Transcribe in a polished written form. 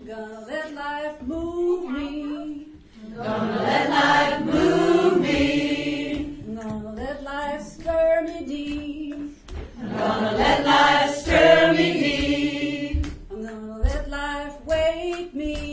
Gonna let life move me. Gonna let life move me. Gonna let life stir me deep. Gonna let life stir me deep. I'm gonna let life wake me.